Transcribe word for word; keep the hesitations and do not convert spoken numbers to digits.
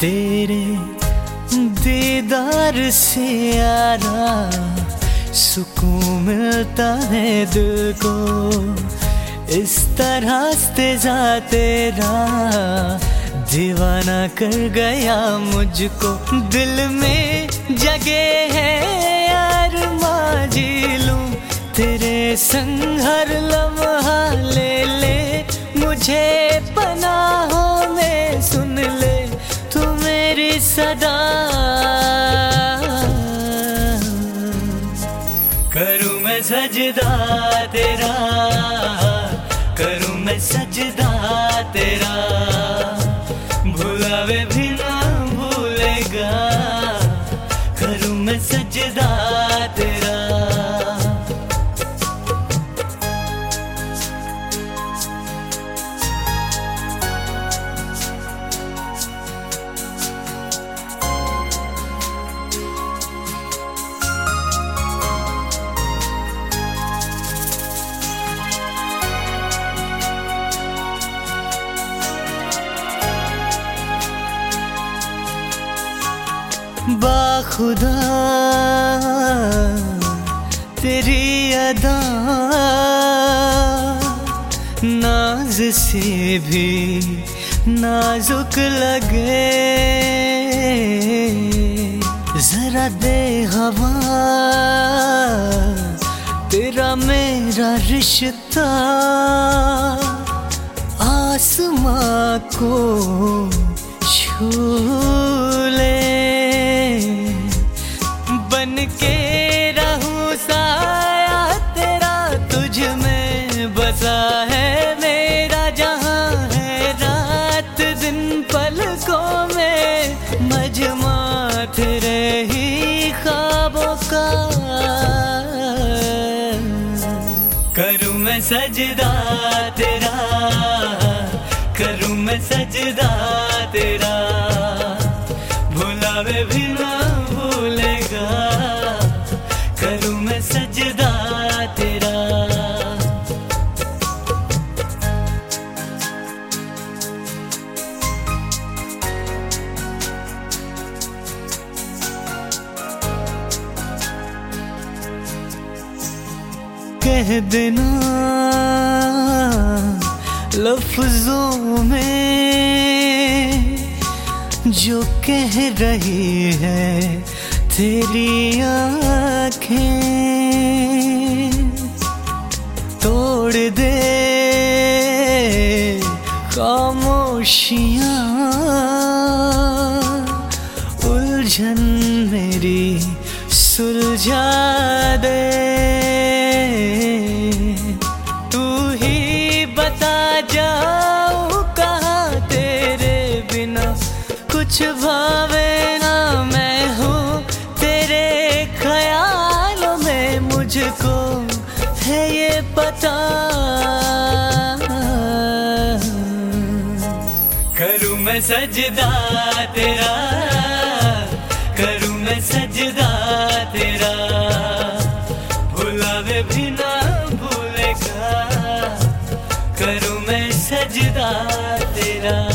तेरे दीदार से यारा सुकून मिलता है दिल को। इस तरह तेजा तेरा दीवाना कर गया मुझको। दिल में जगे है यार माजी लूं तेरे संग हर लम्हा। ले ले मुझे पनाहों में, सुन ले तू मेरी सदा। करूं मैं सजदा तेरा, करूं मैं सजदा तेरा, भुलावे भी ना भूलेगा। करूं मैं सजदा तेरा। बाखुदा तेरी अदा नाज से भी नाजुक लगे। जरा दे हवा तेरा मेरा रिश्ता, आसमां को छू ले। बन के रहूं साया तेरा, तुझ में बसा है मेरा जहां है। रात दिन पलकों में मजमा तेरे ही ख्वाबों का। करूं मैं सजदा तेरा, करूं मैं सजदा तेरा, भुलावे भी ना भूलेगा। करूं मैं सजदा तेरा। कह देना लफ्जों में जो कह रही है तेरी आँखें। तोड़ दे खामोशियाँ, उलझन मेरी सुलझा दे। तू ही बता जाऊँ कहाँ तेरे बिना कुछ भावे ना। मैं हूँ तेरे ख्यालों में, मुझको है ये पता। करूँ मैं सजदा तेरा, करूँ मैं सजदा तेरा, भुलावे भी ना भूलेगा। करूँ मैं सजदा तेरा।